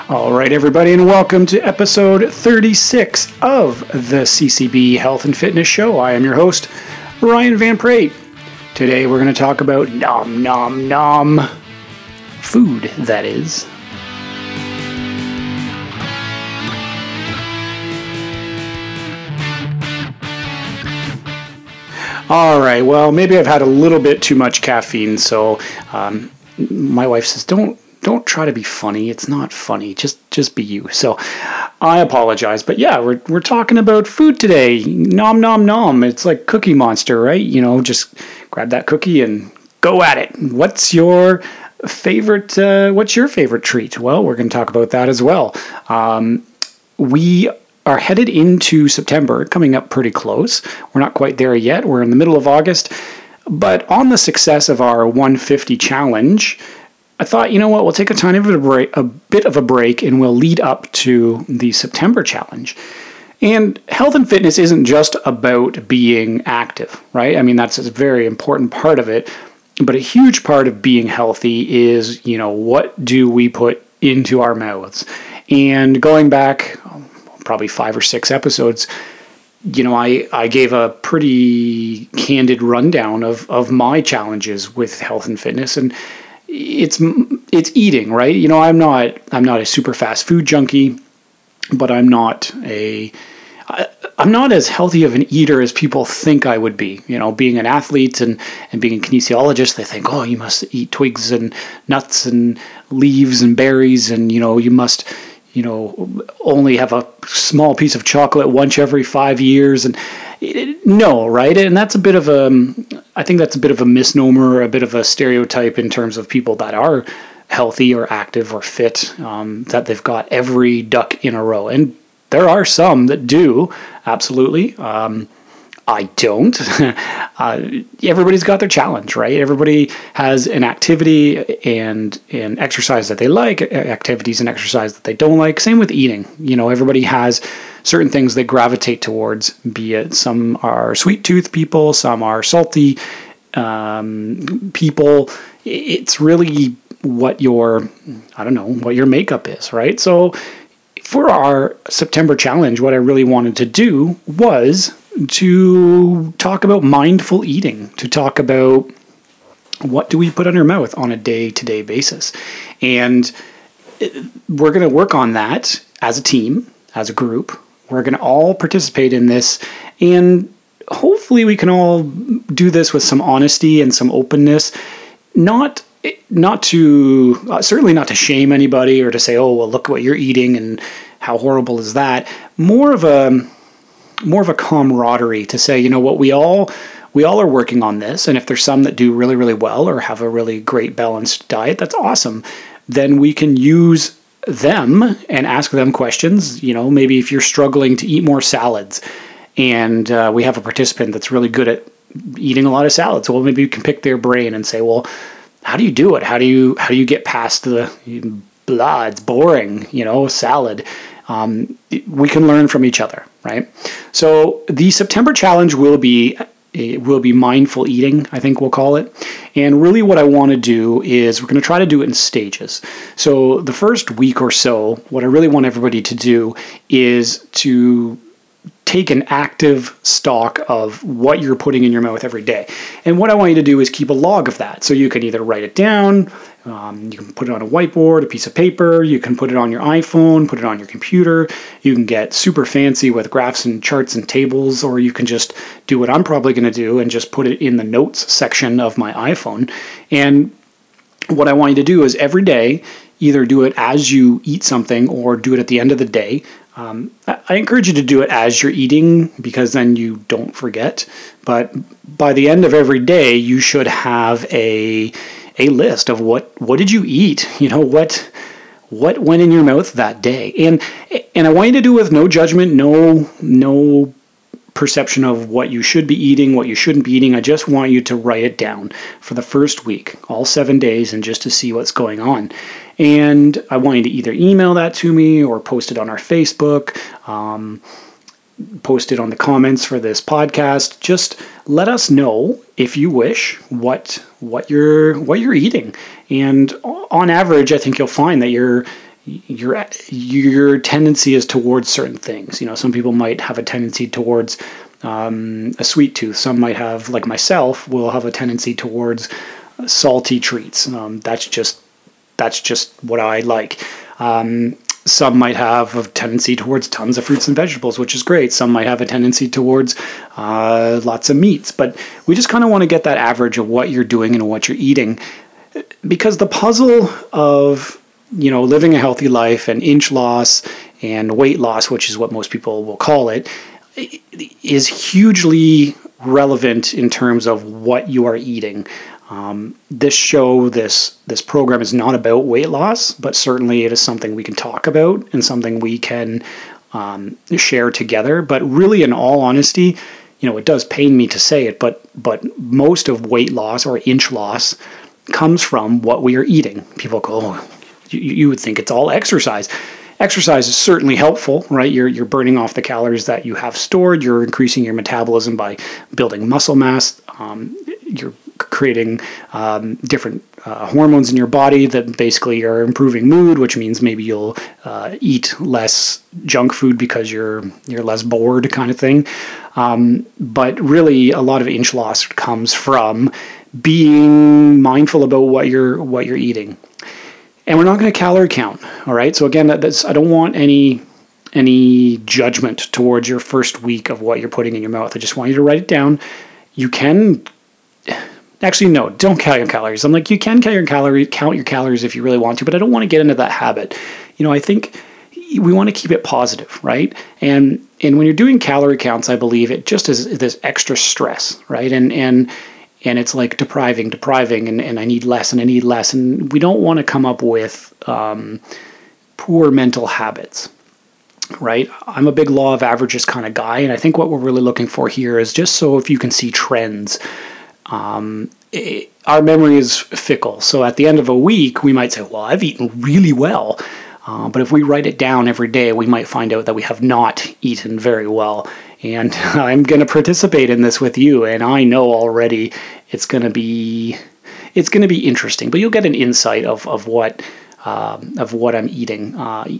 All right, everybody, and welcome to episode 36 of the CCB Health and Fitness Show. I am your host, Ryan Van Prate. Today we're going to talk about nom food, that is. All right, well, maybe I've had a little bit too much caffeine, so my wife says, don't try to be funny. It's not funny. Just be you. So I apologize. But yeah, we're talking about food today. Nom. It's like Cookie Monster, right? You know, just grab that cookie and go at it. What's your favorite treat? Well, we're going to talk about that as well. We are headed into September, coming up pretty close. We're not quite there yet. We're in the middle of August. But on the success of our 150 challenge, I thought, you know what, we'll take a bit of a break and we'll lead up to the September challenge. And health and fitness isn't just about being active, right? I mean, that's a very important part of it. But a huge part of being healthy is, you know, what do we put into our mouths? And going back probably 5 or 6 episodes, you know, I gave a pretty candid rundown of my challenges with health and fitness, and it's eating, right? You know, I'm not a super fast food junkie, but I'm not as healthy of an eater as people think I would be. You know, being an athlete and being a kinesiologist, they think, oh, you must eat twigs and nuts and leaves and berries, and you know, you must, you know, only have a small piece of chocolate once every 5 years, and no, right? And that's a bit of I think that's a bit of a misnomer, a bit of a stereotype in terms of people that are healthy or active or fit, that they've got every duck in a row. And there are some that do, absolutely. I don't. Everybody's got their challenge, right? Everybody has an activity and an exercise that they like, activities and exercise that they don't like. Same with eating. You know, everybody has certain things they gravitate towards, be it some are sweet tooth people, some are salty people. It's really what your makeup is, right? So for our September challenge, what I really wanted to do was to talk about mindful eating, to talk about what do we put in our mouth on a day-to-day basis. And we're going to work on that as a team, as a group. We're going to all participate in this, and hopefully we can all do this with some honesty and some openness, not to certainly not to shame anybody or to say, oh, well, look what you're eating and how horrible is that. More of a camaraderie to say, you know what, we all are working on this, and if there's some that do really, really well or have a really great balanced diet, that's awesome. Then we can use them and ask them questions. You know, maybe if you're struggling to eat more salads and we have a participant that's really good at eating a lot of salads, well, maybe you can pick their brain and say, well, how do you do it? How do you get past the blah, it's boring, you know, salad? We can learn from each other, right? So the September challenge will be mindful eating, I think we'll call it. And really what I want to do is we're going to try to do it in stages. So the first week or so, what I really want everybody to do is to take an active stock of what you're putting in your mouth every day. And what I want you to do is keep a log of that. So you can either write it down, you can put it on a whiteboard, a piece of paper, you can put it on your iPhone, put it on your computer, you can get super fancy with graphs and charts and tables, or you can just do what I'm probably going to do and just put it in the notes section of my iPhone. And what I want you to do is every day, either do it as you eat something or do it at the end of the day. I encourage you to do it as you're eating because then you don't forget. But by the end of every day, you should have a list of what did you eat? You know, what went in your mouth that day. And I want you to do it with no judgment, no perception of what you should be eating, what you shouldn't be eating. I just want you to write it down for the first week, all 7 days, and just to see what's going on. And I want you to either email that to me or post it on our Facebook, post it on the comments for this podcast. Just let us know, if you wish, what you're eating. And on average, I think you'll find that you're your tendency is towards certain things. Some people might have a tendency towards a sweet tooth. Some might have, like myself, will have a tendency towards salty treats. That's just what I like. Some might have a tendency towards tons of fruits and vegetables, which is great. Some might have a tendency towards lots of meats. But we just kind of want to get that average of what you're doing and what you're eating. Because the puzzle of, living a healthy life and inch loss and weight loss, which is what most people will call it, is hugely relevant in terms of what you are eating. This program is not about weight loss, but certainly it is something we can talk about and something we can share together. But really, in all honesty, it does pain me to say it, but most of weight loss or inch loss comes from what we are eating. People go, oh, you would think it's all exercise. Exercise is certainly helpful, right? You're burning off the calories that you have stored. You're increasing your metabolism by building muscle mass. You're creating different hormones in your body that basically are improving mood, which means maybe you'll eat less junk food because you're less bored, kind of thing. But really, a lot of inch loss comes from being mindful about what you're eating. And we're not going to calorie count, all right? So again, I don't want any judgment towards your first week of what you're putting in your mouth. I just want you to write it down. You can... Actually, no, don't count your calories. I'm like, you can count your calories if you really want to, but I don't want to get into that habit. I think we want to keep it positive, right? And when you're doing calorie counts, I believe it just is this extra stress, right? And it's like depriving, and I need less, and we don't want to come up with poor mental habits, right? I'm a big law of averages kind of guy, and I think what we're really looking for here is just so if you can see trends. Our memory is fickle, so at the end of a week, we might say, well, I've eaten really well. But if we write it down every day, we might find out that we have not eaten very well. And I'm going to participate in this with you, and I know already it's going to be interesting. But you'll get an insight of what I'm eating,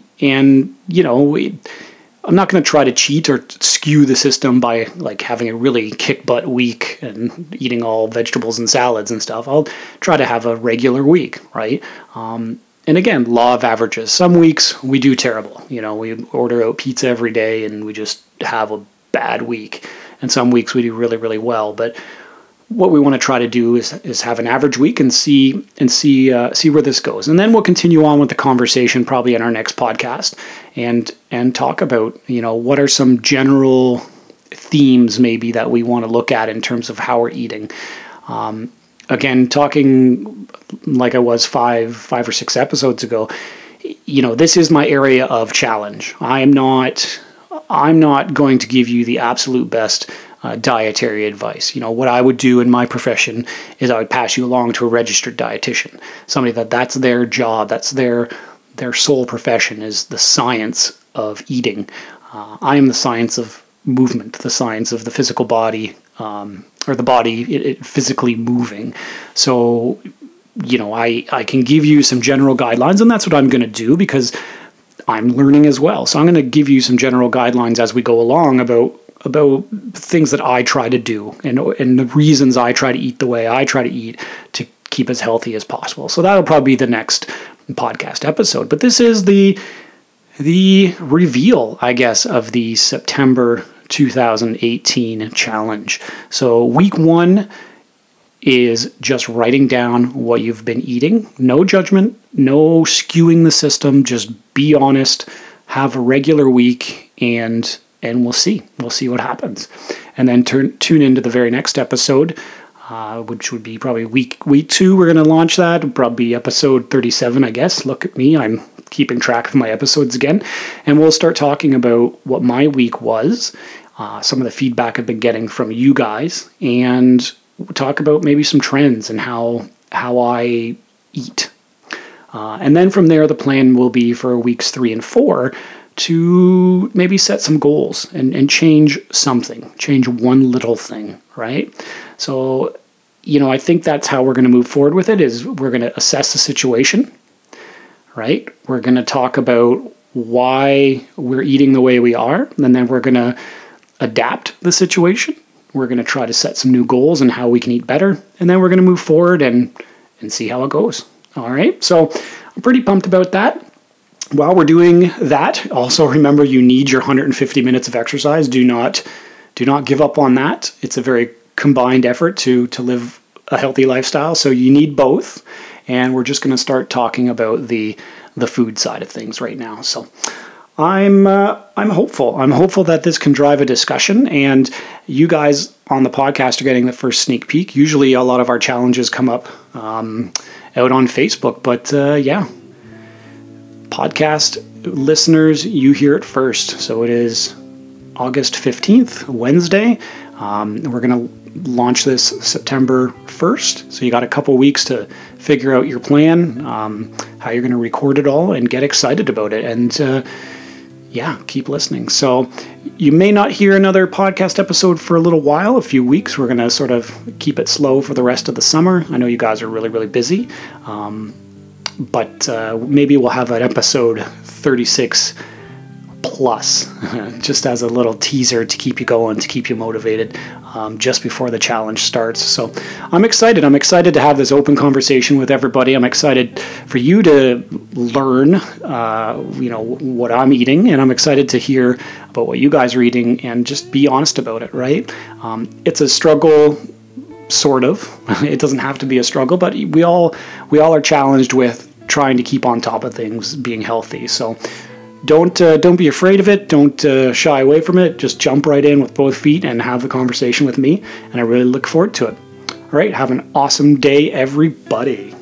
I'm not going to try to cheat or skew the system by like having a really kick butt week and eating all vegetables and salads and stuff. I'll try to have a regular week, right? And again, law of averages. Some weeks we do terrible. We order out pizza every day and we just have a bad week. And some weeks we do really, really well. But what we want to try to do is have an average week and see where this goes. And then we'll continue on with the conversation probably in our next podcast and talk about, what are some general themes maybe that we want to look at in terms of how we're eating. Again, talking like I was five or six episodes ago, this is my area of challenge. I'm not going to give you the absolute best dietary advice. What I would do in my profession is I would pass you along to a registered dietitian, somebody that's their job, that's their sole profession is the science of eating. I am the science of movement, the science of the physical body, or the body it physically moving. So, I can give you some general guidelines, and that's what I'm going to do because I'm learning as well. So I'm going to give you some general guidelines as we go along about things that I try to do and the reasons I try to eat the way I try to eat to keep as healthy as possible. So that'll probably be the next podcast episode. But this is the reveal, I guess, of the September 2018 challenge. So week 1 is just writing down what you've been eating. No judgment, no skewing the system. Just be honest, have a regular week, and we'll see. We'll see what happens. And then tune into the very next episode, which would be probably week 2. We're going to launch that. It'll probably be episode 37, I guess. Look at me. I'm keeping track of my episodes again. And we'll start talking about what my week was, some of the feedback I've been getting from you guys, and we'll talk about maybe some trends and how I eat. And then from there, the plan will be for weeks 3 and 4 to maybe set some goals and change something, change one little thing, right? So, I think that's how we're going to move forward with it, is we're going to assess the situation, right? We're going to talk about why we're eating the way we are, and then we're going to adapt the situation. We're going to try to set some new goals and how we can eat better, and then we're going to move forward and see how it goes. All right, so I'm pretty pumped about that. While we're doing that, also remember you need your 150 minutes of exercise. Do not give up on that. It's a very combined effort to live a healthy lifestyle, so you need both. And we're just going to start talking about the food side of things right now. So I'm hopeful. I'm hopeful that this can drive a discussion, and you guys on the podcast are getting the first sneak peek. Usually a lot of our challenges come up out on Facebook, but yeah, podcast listeners, you hear it first. So it is August 15th, Wednesday. We're going to launch this September 1st. So you got a couple weeks to figure out your plan, how you're going to record it all, and get excited about it. And yeah, keep listening. So you may not hear another podcast episode for a little while, a few weeks. We're going to sort of keep it slow for the rest of the summer. I know you guys are really, really busy. But maybe we'll have an episode 36 plus, just as a little teaser to keep you going, to keep you motivated, just before the challenge starts. So I'm excited. I'm excited to have this open conversation with everybody. I'm excited for you to learn, what I'm eating, and I'm excited to hear about what you guys are eating and just be honest about it, right? It's a struggle, sort of. It doesn't have to be a struggle, but we all are challenged with trying to keep on top of things, being healthy. So don't be afraid of it. Don't shy away from it. Just jump right in with both feet and have the conversation with me. And I really look forward to it. All right. Have an awesome day, everybody.